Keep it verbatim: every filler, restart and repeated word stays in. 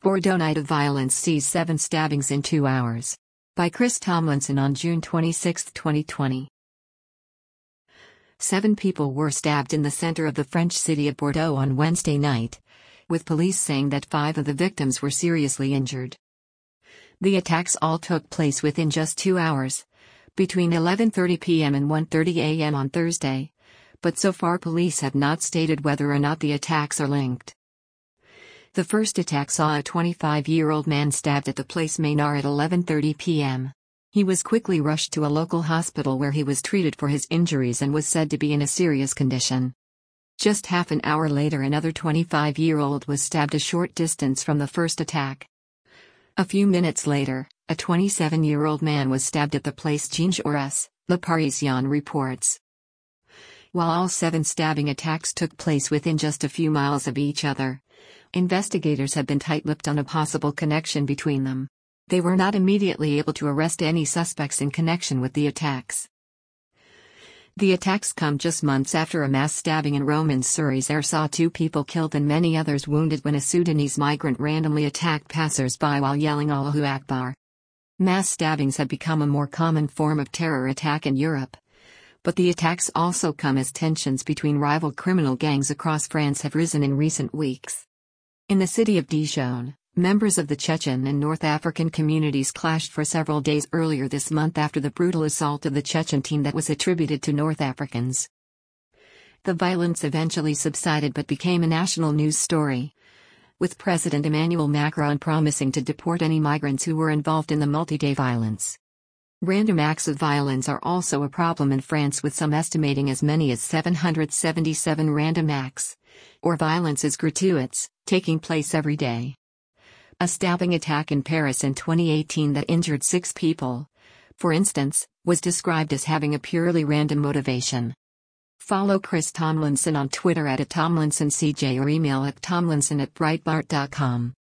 Bordeaux night of violence sees seven stabbings in two hours. By Chris Tomlinson on June twenty-sixth, twenty twenty. Seven people were stabbed in the center of the French city of Bordeaux on Wednesday night, with police saying that five of the victims were seriously injured. The attacks all took place within just two hours, between eleven thirty p m and one thirty a m on Thursday, but so far police have not stated whether or not the attacks are linked. The first attack saw a twenty-five-year-old man stabbed at the Place Maynard at eleven thirty p m He was quickly rushed to a local hospital where he was treated for his injuries and was said to be in a serious condition. Just half an hour later, another twenty-five-year-old was stabbed a short distance from the first attack. A few minutes later, a twenty-seven-year-old man was stabbed at the Place Jean Jaurès, Le Parisien reports. While all seven stabbing attacks took place within just a few miles of each other, investigators have been tight-lipped on a possible connection between them. They were not immediately able to arrest any suspects in connection with the attacks. The attacks come just months after a mass stabbing in Romans-sur-Isère saw two people killed and many others wounded when a Sudanese migrant randomly attacked passers-by while yelling Allahu Akbar. Mass stabbings have become a more common form of terror attack in Europe. But the attacks also come as tensions between rival criminal gangs across France have risen in recent weeks. In the city of Dijon, members of the Chechen and North African communities clashed for several days earlier this month after the brutal assault of the Chechen team that was attributed to North Africans. The violence eventually subsided but became a national news story, with President Emmanuel Macron promising to deport any migrants who were involved in the multi-day violence. Random acts of violence are also a problem in France, with some estimating as many as seven hundred seventy-seven random acts, or violence as gratuitous, taking place every day. A stabbing attack in Paris in twenty eighteen that injured six people, for instance, was described as having a purely random motivation. Follow Chris Tomlinson on Twitter at Tomlinson C J or email at tomlinson at breitbart dot com.